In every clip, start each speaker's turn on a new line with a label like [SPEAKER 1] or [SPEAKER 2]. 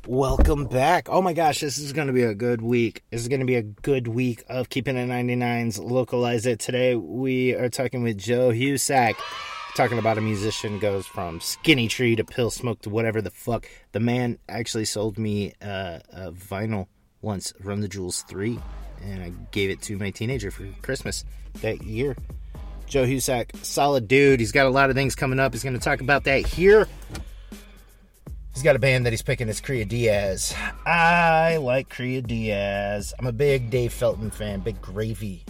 [SPEAKER 1] Welcome back. Oh my gosh, this is going to be a good week. This is going to be a good week of Keeping It 99's Localize It. Today we are talking with Joe Husak, talking about a musician goes from Skinny Tree to Pill Smoke to whatever the fuck. The man actually sold me a vinyl once, Run the Jewels 3, and I gave it to my teenager for Christmas that year. Joe Husak, solid dude. He's got a lot of things coming up. He's going to talk about that here. He's got a band that he's picking. It's Cria Diaz. I like Cria Diaz. I'm a big Dave Felton fan, big Gravy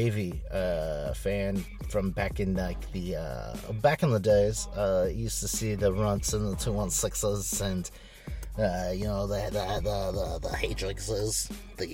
[SPEAKER 1] fan from back in the days. Used to see the Runts and the 216s and the Hatrixes.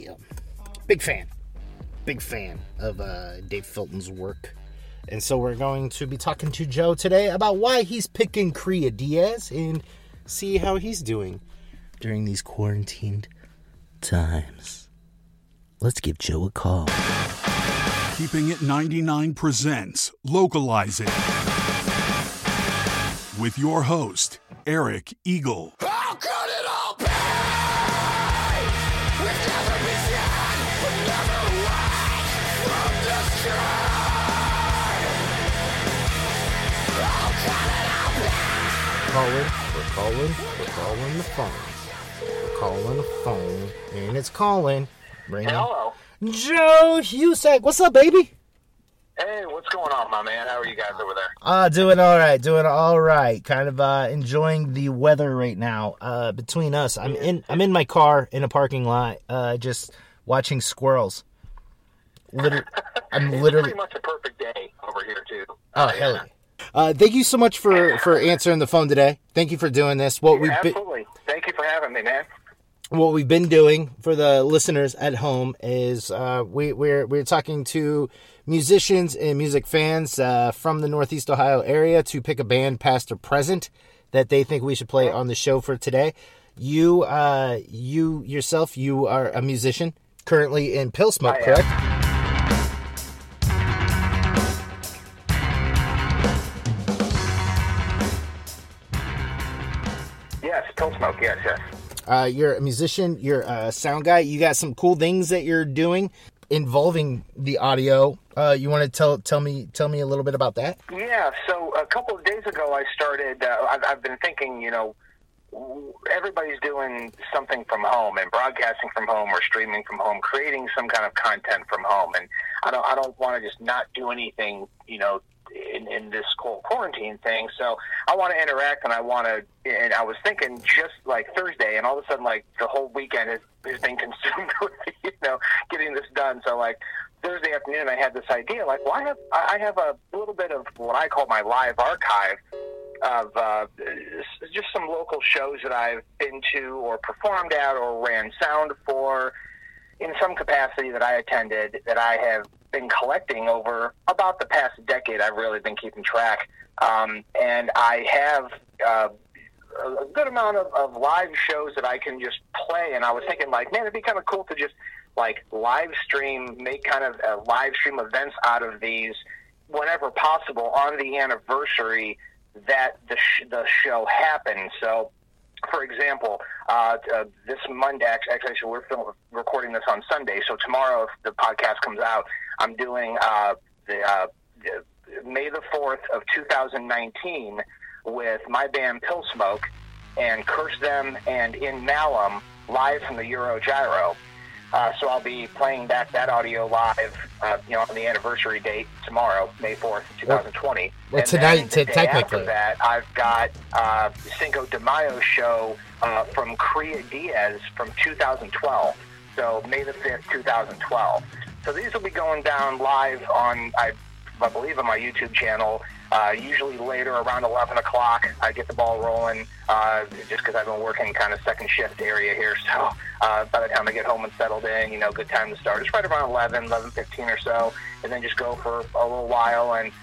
[SPEAKER 1] Big fan of Dave Felton's work. And so we're going to be talking to Joe today about why he's picking Cria Diaz and see how he's doing during these quarantined times. Let's give Joe a call.
[SPEAKER 2] Keeping It 99 presents Localize It with your host, Eric Eagle.
[SPEAKER 3] How could it all be? We've never been seen, but never went from the sky. How could it all be?
[SPEAKER 1] We're calling the phone, and it's calling.
[SPEAKER 4] Hello.
[SPEAKER 1] Joe Husak. What's up, baby?
[SPEAKER 4] Hey, what's going on, my man? How are you guys over there?
[SPEAKER 1] Doing all right. Kind of enjoying the weather right now. Between us, I'm in my car in a parking lot, just watching squirrels. I'm literally
[SPEAKER 4] pretty much a perfect day over here too.
[SPEAKER 1] Oh, hell yeah. Thank you so much for answering the phone today. Thank you for doing this.
[SPEAKER 4] Absolutely. Thank you for having me, man.
[SPEAKER 1] What we've been doing for the listeners at home is we're talking to musicians and music fans from the Northeast Ohio area to pick a band, past or present, that they think we should play on the show for today. You yourself, you are a musician currently in Pill Smoke, correct?
[SPEAKER 4] Yes, Pill Smoke, yes.
[SPEAKER 1] You're a musician, you're a sound guy, you got some cool things that you're doing involving the audio. You want to tell me a little bit about that?
[SPEAKER 4] Yeah, so a couple of days ago I started, I've been thinking, everybody's doing something from home and broadcasting from home or streaming from home, creating some kind of content from home. And I don't want to just not do anything, in this whole quarantine thing. So I want to interact, and I was thinking just like Thursday, and all of a sudden, like, the whole weekend has been consumed with, getting this done. So, like, Thursday afternoon, I had this idea, like, well, I have a little bit of what I call my live archive of just some local shows that I've been to or performed at or ran sound for in some capacity that I attended, that I have been collecting over about the past decade. I've really been keeping track. And I have a good amount of live shows that I can just play. And I was thinking, like, man, it'd be kind of cool to just, like, live stream, make kind of live stream events out of these whenever possible on the anniversary that the show happened. So, for example, this Monday, actually we're recording this on Sunday, so tomorrow, if the podcast comes out, I'm doing the May the 4th of 2019 with my band Pill Smoke and Curse Them and In Malum live from the Euro Gyro. So I'll be playing back that audio live, on the anniversary date tomorrow, May 4th, 2020.
[SPEAKER 1] Well,
[SPEAKER 4] and
[SPEAKER 1] tonight,
[SPEAKER 4] then the day
[SPEAKER 1] technically.
[SPEAKER 4] after that, I've got Cinco de Mayo show from Cria Diaz from 2012. So May the 5th, 2012. So these will be going down live on, I believe, on my YouTube channel. Usually later, around 11 o'clock, I get the ball rolling, just because I've been working kind of second shift area here. So by the time I get home and settled in, good time to start. It's right around 11:15 or so, and then just go for a little while and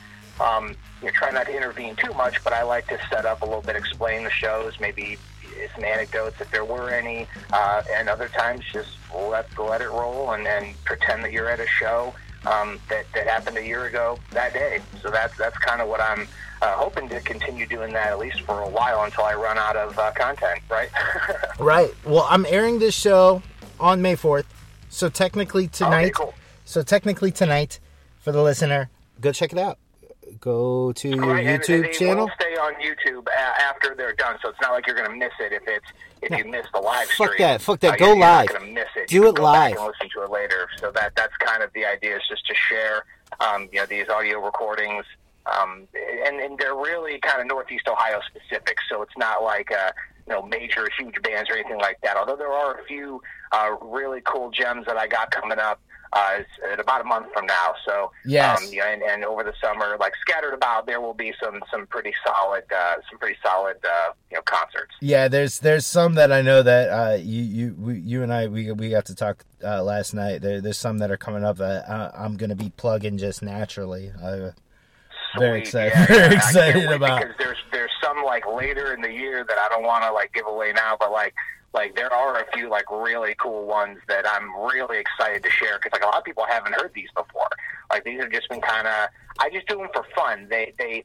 [SPEAKER 4] try not to intervene too much, but I like to set up a little bit, explain the shows, maybe some anecdotes if there were any, and other times just let it roll and pretend that you're at a show that happened a year ago that day. So that's kind of what I'm hoping to continue doing that at least for a while until I run out of content, right?
[SPEAKER 1] Right. Well, I'm airing this show on May 4th, so technically tonight.
[SPEAKER 4] Okay, cool.
[SPEAKER 1] So technically tonight, for the listener, go check it out. Go to your
[SPEAKER 4] Right,
[SPEAKER 1] YouTube
[SPEAKER 4] and
[SPEAKER 1] channel.
[SPEAKER 4] Will stay on YouTube after they're done, so it's not like you're going to miss it if you miss the live
[SPEAKER 1] Fuck
[SPEAKER 4] stream.
[SPEAKER 1] that. Go
[SPEAKER 4] you're
[SPEAKER 1] live.
[SPEAKER 4] Not going to miss it.
[SPEAKER 1] Do
[SPEAKER 4] You
[SPEAKER 1] it
[SPEAKER 4] can go back
[SPEAKER 1] live.
[SPEAKER 4] and listen to it later. So that's kind of the idea, is just to share these audio recordings. And they're really kind of Northeast Ohio specific, so it's not like major, huge bands or anything like that. Although there are a few really cool gems that I got coming up in about a month from now. So
[SPEAKER 1] Yes.
[SPEAKER 4] and over the summer, like scattered about, there will be some pretty solid concerts.
[SPEAKER 1] Yeah, there's some that I know that you and I we got to talk last night. There's some that are coming up that I'm gonna be plugging just naturally. Very excited.
[SPEAKER 4] Yeah,
[SPEAKER 1] Very
[SPEAKER 4] I
[SPEAKER 1] excited
[SPEAKER 4] can't wait,
[SPEAKER 1] about.
[SPEAKER 4] because there's some like later in the year that I don't want to like give away now, but like there are a few like really cool ones that I'm really excited to share, because like a lot of people haven't heard these before. Like these have just been kind of, I just do them for fun. They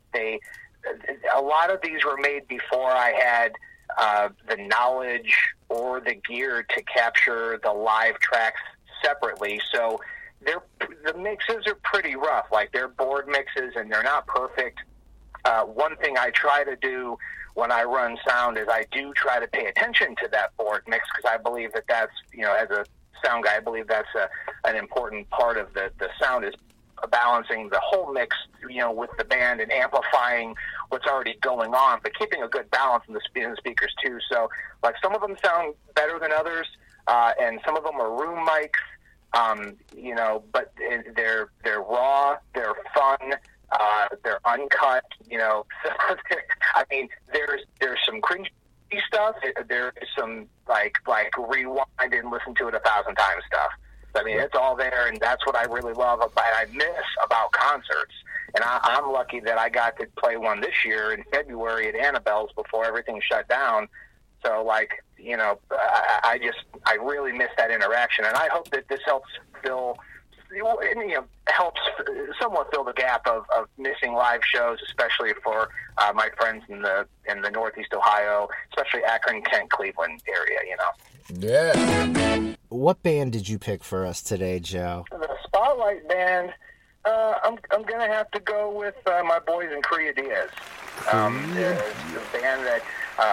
[SPEAKER 4] a lot of these were made before I had the knowledge or the gear to capture the live tracks separately. So the mixes are pretty rough. Like they're board mixes and they're not perfect. One thing I try to do when I run sound is I do try to pay attention to that board mix, because I believe that's, as a sound guy, I believe that's an important part of the sound, is balancing the whole mix, with the band and amplifying what's already going on, but keeping a good balance in the speakers too. So like some of them sound better than others, and some of them are room mics, but they're raw, they're fun, they're uncut, So I mean, there's some cringy stuff. There's some like rewind and listen to it 1,000 times stuff. I mean, it's all there, and that's what I really love I miss about concerts. And I'm lucky that I got to play one this year in February at Annabelle's before everything shut down. So, like, I really miss that interaction, and I hope that this helps helps somewhat fill the gap of missing live shows, especially for my friends in the Northeast Ohio, especially Akron, Kent, Cleveland area.
[SPEAKER 1] Yeah. What band did you pick for us today, Joe?
[SPEAKER 4] The Spotlight band. I'm gonna have to go with my boys in Korea Diaz. The band that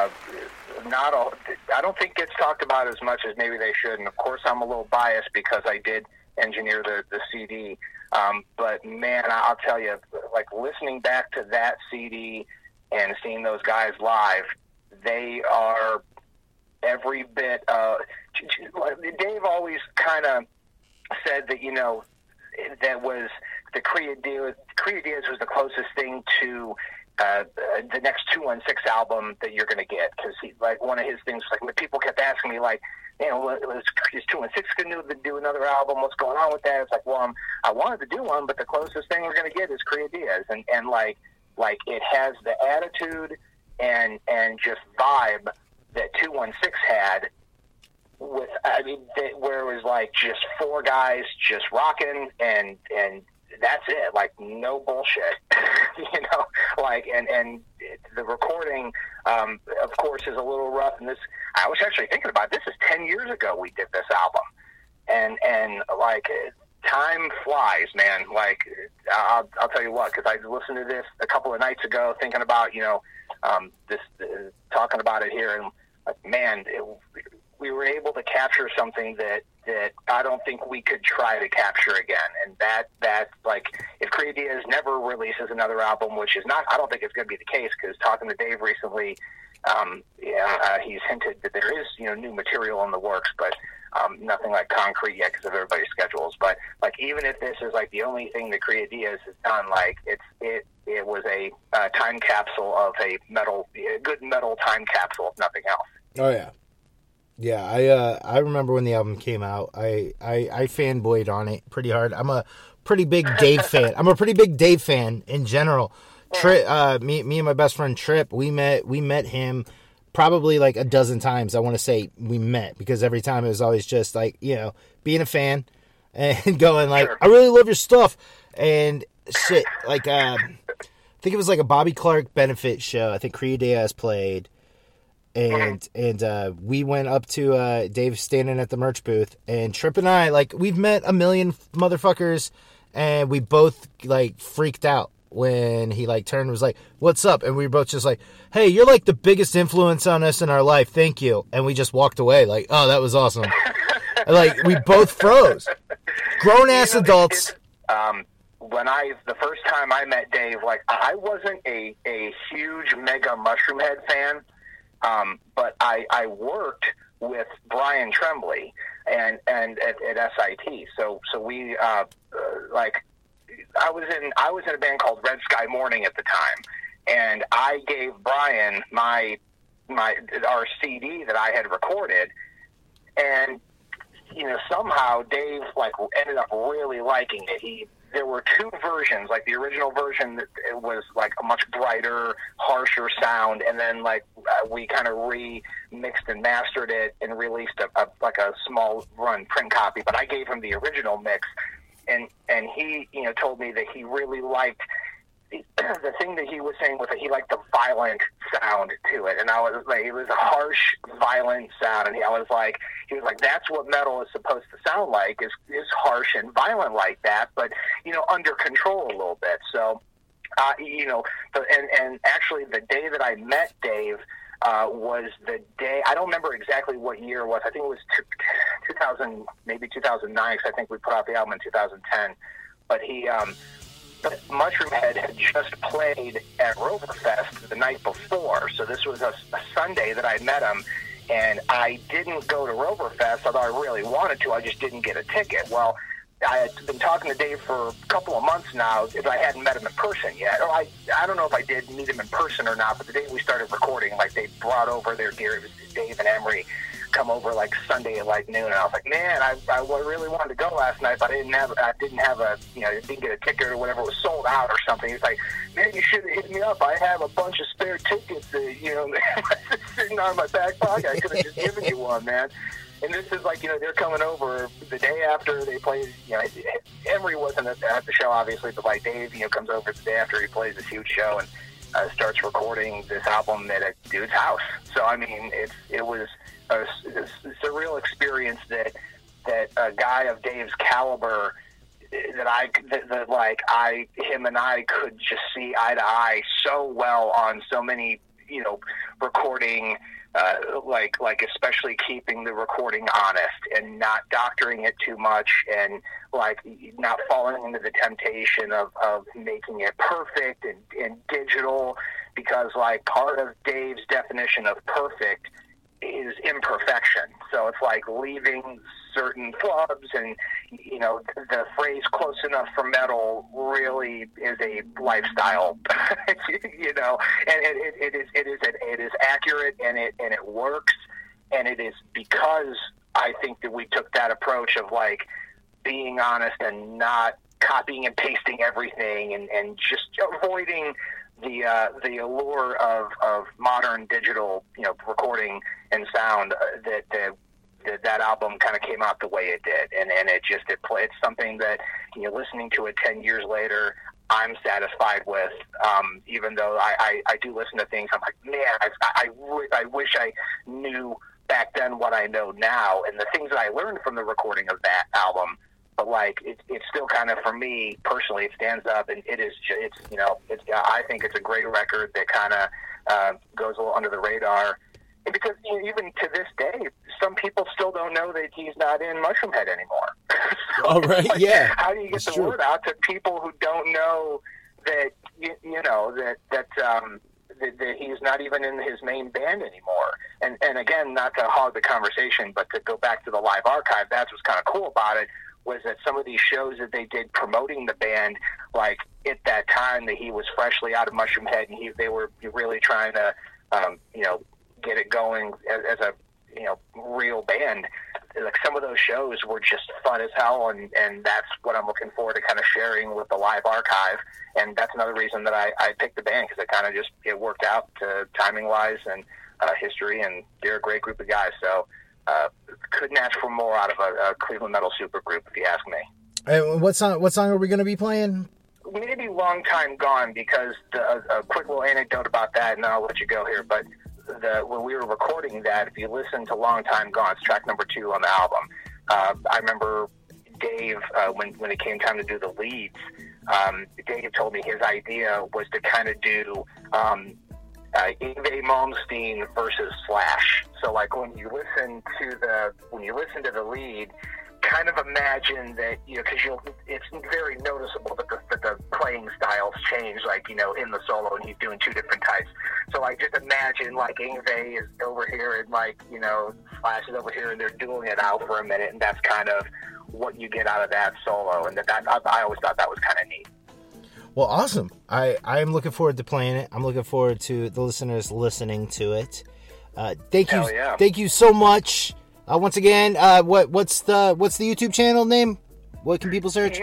[SPEAKER 4] I don't think gets talked about as much as maybe they should. And of course, I'm a little biased because I did engineer the CD. But man, I'll tell you, like listening back to that CD and seeing those guys live, they are every bit. Dave always kind of said that that was the Korea Diaz was the closest thing to the next 216 album that you're going to get, because like one of his things, like when people kept asking me like, is 216 going to do another album? What's going on with that? It's like, well, I wanted to do one, but the closest thing we're going to get is Korea Diaz, and like it has the attitude and just vibe that 216 had. Where it was like just four guys just rocking and that's it, like no bullshit, and the recording, of course, is a little rough. And I was actually thinking about this is 10 years ago we did this album, and like time flies, man. Like I'll tell you what, because I listened to this a couple of nights ago, thinking about this, talking about it here, and like, man, we were able to capture something that I don't think we could try to capture again. And that like, if Korea Diaz never releases another album, which is not, I don't think it's going to be the case, because talking to Dave recently, he's hinted that there is, new material in the works, but nothing like concrete yet because of everybody's schedules. But like, even if this is like the only thing that Korea Diaz has done, like it was a time capsule of a good metal time capsule, if nothing else.
[SPEAKER 1] Oh yeah. Yeah, I remember when the album came out. I fanboyed on it pretty hard. I'm a pretty big Dave fan. I'm a pretty big Dave fan in general. Trip, me and my best friend Trip, we met him probably like a dozen times. I want to say we met, because every time it was always just like, being a fan and going like, sure, I really love your stuff and shit. Like think it was like a Bobby Clark benefit show. I think Creed Diaz played. And we went up to Dave standing at the merch booth, and Trip and I, like, we've met a million motherfuckers, and we both, like, freaked out when he, like, turned and was like, what's up? And we were both just like, hey, you're, like, the biggest influence on us in our life. Thank you. And we just walked away like, oh, that was awesome. Like, we both froze. Grown-ass adults.
[SPEAKER 4] When the first time I met Dave, like, I wasn't a huge mega Mushroomhead fan. But I worked with Brian Tremblay and at SIT. So we like I was in a band called Red Sky Morning at the time, and I gave Brian our CD that I had recorded, and somehow Dave like ended up really liking it. There were two versions, like the original version that it was like a much brighter, harsher sound, and then like we kind of remixed and mastered it and released a small run print copy. But I gave him the original mix, and he told me that he really liked the thing that he was saying was that he liked the violent sound to it, and I was like, it was a harsh, violent sound, and he was like, that's what metal is supposed to sound like, is harsh and violent like that, but under control a little bit. So, and actually the day that I met Dave was the day, I don't remember exactly what year it was. I think it was 2000, maybe 2009, because I think we put out the album in 2010. But but Mushroomhead had just played at Roverfest the night before, so this was a Sunday that I met him, and I didn't go to Roverfest, although I really wanted to. I just didn't get a ticket. Well, I had been talking to Dave for a couple of months now, if I hadn't met him in person yet. Or I don't know if I did meet him in person or not, but the day we started recording, like, they brought over their gear. It was Dave and Emery come over like Sunday at like noon, and I was like, man, I really wanted to go last night, but I didn't get a ticket or whatever. It was sold out or something. He's like, man, you should have hit me up. I have a bunch of spare tickets that, sitting on my back pocket. I could have just given you one, man. And this is like, they're coming over the day after they play. Emery wasn't at the show, obviously, but like Dave, comes over the day after he plays this huge show and starts recording this album at a dude's house. So I mean, it was a surreal experience that a guy of Dave's caliber, him and I could just see eye to eye so well on so many, recording, like especially keeping the recording honest and not doctoring it too much, and like not falling into the temptation of making it perfect and digital, because like part of Dave's definition of perfect is imperfection. So it's like leaving certain flubs, and the phrase "close enough for metal" really is a lifestyle, and it is accurate, and it works, and it is because I think that we took that approach of like being honest and not copying and pasting everything, and just avoiding the allure of modern digital, recording and sound, that album kind of came out the way it did, and it's something that, listening to it 10 years later, I'm satisfied with. Even though I do listen to things, I'm like, man, I wish I knew back then what I know now, and the things that I learned from the recording of that album. But like it's still kind of, for me personally, it stands up, and I think it's a great record that kind of goes a little under the radar, and because even to this day, some people still don't know that he's not in Mushroomhead anymore. So
[SPEAKER 1] all right,
[SPEAKER 4] like,
[SPEAKER 1] yeah.
[SPEAKER 4] How do you get the word out to people who don't know that that he's not even in his main band anymore? And again, not to hog the conversation, but to go back to the live archive, that's what's kind of cool about it. Was that some of these shows that they did promoting the band, like at that time that he was freshly out of Mushroomhead, and they were really trying to, get it going as a, real band. Like some of those shows were just fun as hell, and that's what I'm looking forward to kind of sharing with the live archive. And that's another reason that I picked the band, because it kind of it worked out to timing wise and history, and they're a great group of guys. So. Couldn't ask for more out of a Cleveland metal supergroup, if you ask me.
[SPEAKER 1] What song are we going to be playing?
[SPEAKER 4] maybe Long Time Gone, because a quick little anecdote about that, and then I'll let you go here. But when we were recording that, if you listen to Long Time Gone, it's track number 2 on the album. I remember Dave, when it came time to do the leads, Dave told me his idea was to kind of do Yngwie Malmsteen versus Slash. So like when you listen to the lead, kind of imagine that, because it's very noticeable that the playing styles change, like, in the solo, and he's doing 2 different types. So like just imagine like Yngwie is over here and like, Slash is over here, and they're dueling it out for a minute, and that's kind of what you get out of that solo. And I always thought that was kind of neat.
[SPEAKER 1] Well, awesome. I'm looking forward to playing it. I'm looking forward to the listeners listening to it. Thank you.
[SPEAKER 4] Hell yeah.
[SPEAKER 1] Thank you so much. Once again, what's the YouTube channel name? What can people search?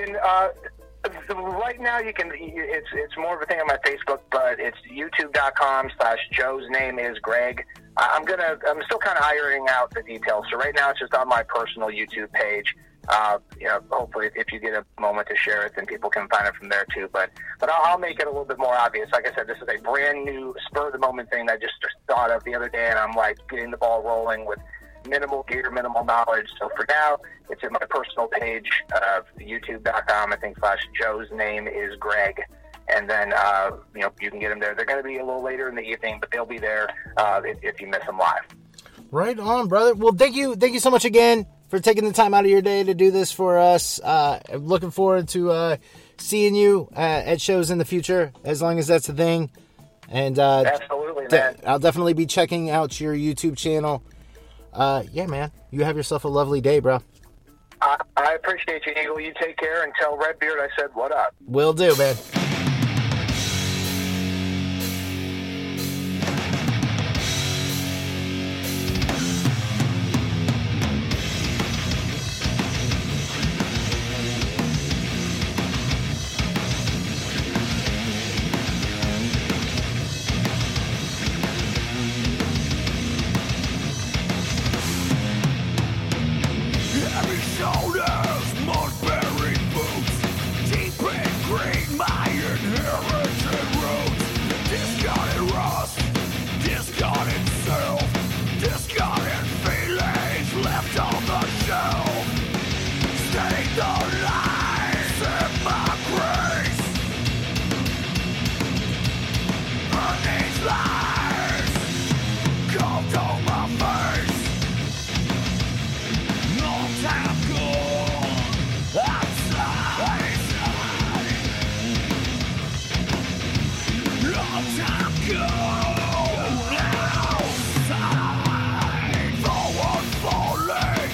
[SPEAKER 4] Right now, it's more of a thing on my Facebook, but it's youtube.com/Joe's name is Greg. I'm still kind of ironing out the details. So right now, it's just on my personal YouTube page. Hopefully, if you get a moment to share it, then people can find it from there too. But I'll make it a little bit more obvious. Like I said, this is a brand new spur of the moment thing that I just thought of the other day, and I'm like getting the ball rolling with minimal gear, minimal knowledge. So for now, it's in my personal page, youtube.com, I think, /Joe's name is Greg. And then, you can get them there. They're going to be a little later in the evening, but they'll be there if you miss them live.
[SPEAKER 1] Right on, brother. Well, thank you so much again for taking the time out of your day to do this for us. I'm looking forward to seeing you at shows in the future, as long as that's a thing. And
[SPEAKER 4] absolutely, man.
[SPEAKER 1] I'll definitely be checking out your YouTube channel. Yeah, man. You have yourself a lovely day, bro.
[SPEAKER 4] I appreciate you, Eagle. You take care, and tell Redbeard I said what up.
[SPEAKER 1] Will do, man.
[SPEAKER 3] Heavy shoulders, mud-buried boots, deep in green, my inherited roots. Discarded rust, discarded self, discarded feelings left on the shelf. Stay the lies in my grace. And these lies come to my face. Long time gone, outside. Long time gone, outside. Forward falling.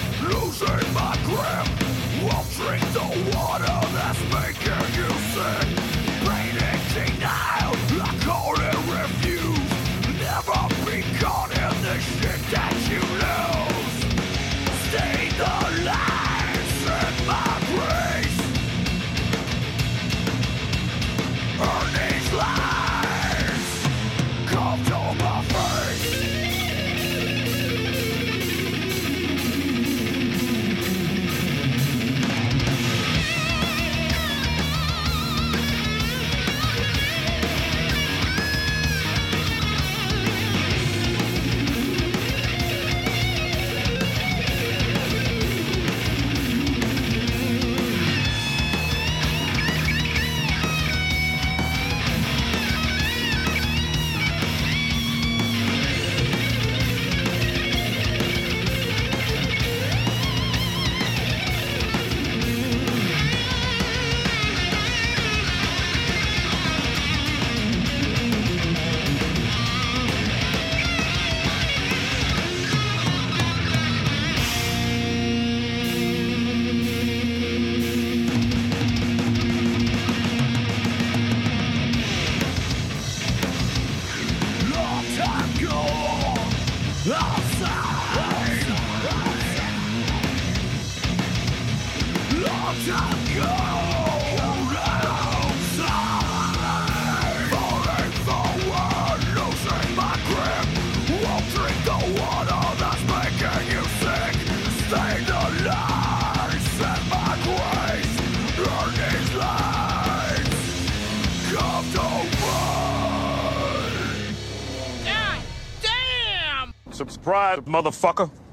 [SPEAKER 5] pride, motherfucker.